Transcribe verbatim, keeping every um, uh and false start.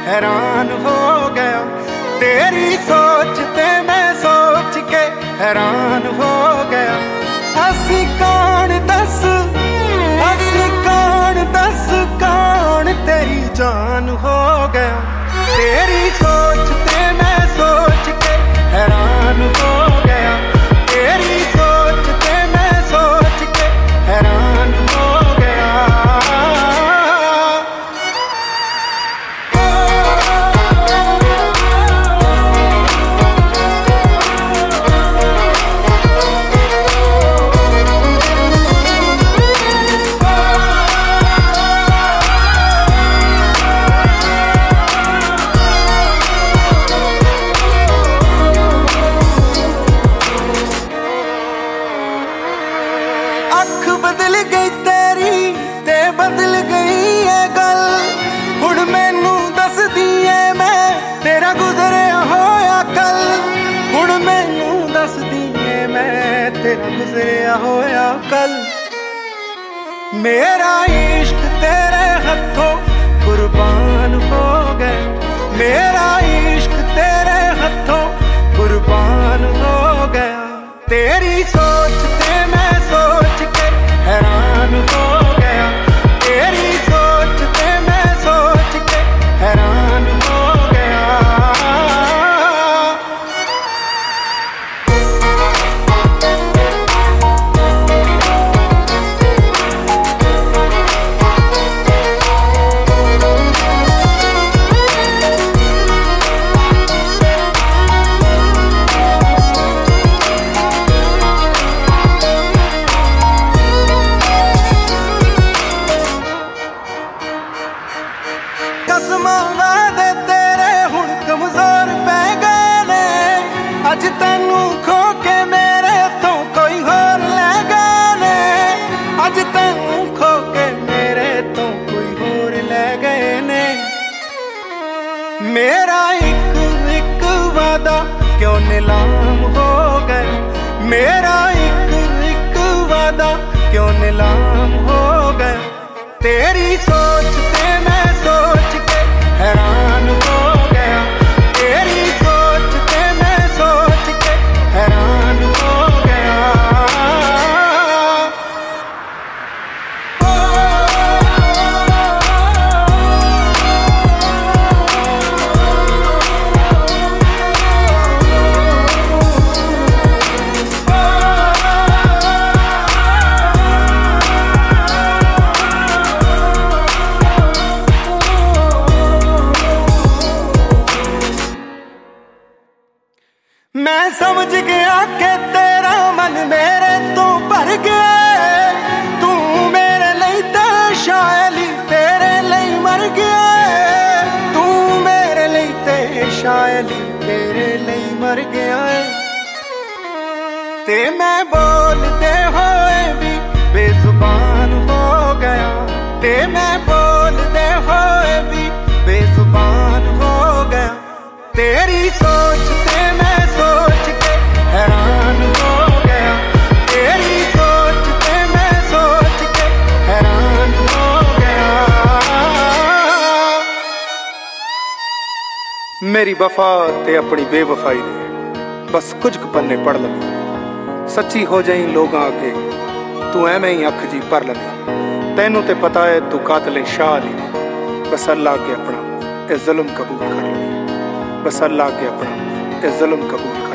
हैरान हो गया। तेरी सोच ते मैं सोच के हैरान हो गया। असी कौन दस असी कौन दस कौन तेरी जान हो गया। तेरी सोच ते मैं सोच के हैरान हो गया। तेरी सोच ते मैं सोच के हैरान हो गया। अख बदल गई तेरी ते बदल गई है गल। हुण मैनू दस दिए मैं तेरा गुजरिया होया कल। हुण मैनू दस दिए मैं तेरा गुजरिया होया कल। मेरा इश्क तेरे हथों कुर्बान हो गया। मेरा इश्क तेरे हथों कुर्बान हो गया। तेरी सोच ते मैं सोच के हैरान हो गया। तेरी सोच ते मैं सोच के हैरान हो गया। कसमां वादे तेरे हुण कमजोर पै गए ने। अज तैनू खो के मेरे तो कोई होर लै गए ने। अज तैनू खो के मेरे तो कोई होर लै गए ने। मेरा एक एक वादा क्यों नीलाम हो गया। मेरा एक एक वादा क्यों नीलाम हो गया। तेरी सोच ते मैं सोच के हैरान हो गया। तेरी सोच ते मैं सोच के हैरान हो गया। मैं समझ गया कि तेरा मन मेरे तो भर गया। तू मेरे लिए ते शायली तेरे लिए मर गया। तू मेरे लिए ते शायली तेरे लिए मर गया। ते मैं बोलते होए भी बेजुबान हो गया। ते मैं बोलते होए भी बेजुबान हो गया। तेरी सोच ते मैं सोच के हैरान हो गया। तेरी सोच ते मैं सोच के हैरान हो गया। मेरी वफा ते अपनी बेवफाई ने बस कुछ पन्ने पढ़ लवे। सच्ची हो जाई लोगां अगे तू एवें ही अख जी भर लवे। तैनू ते पता है तू कातले शाह नहीं। बस अल्लाह के अपना ए जुल्म कबूल कर लवे। बस अल्लाह के अपना ए जुल्म कबूल कर।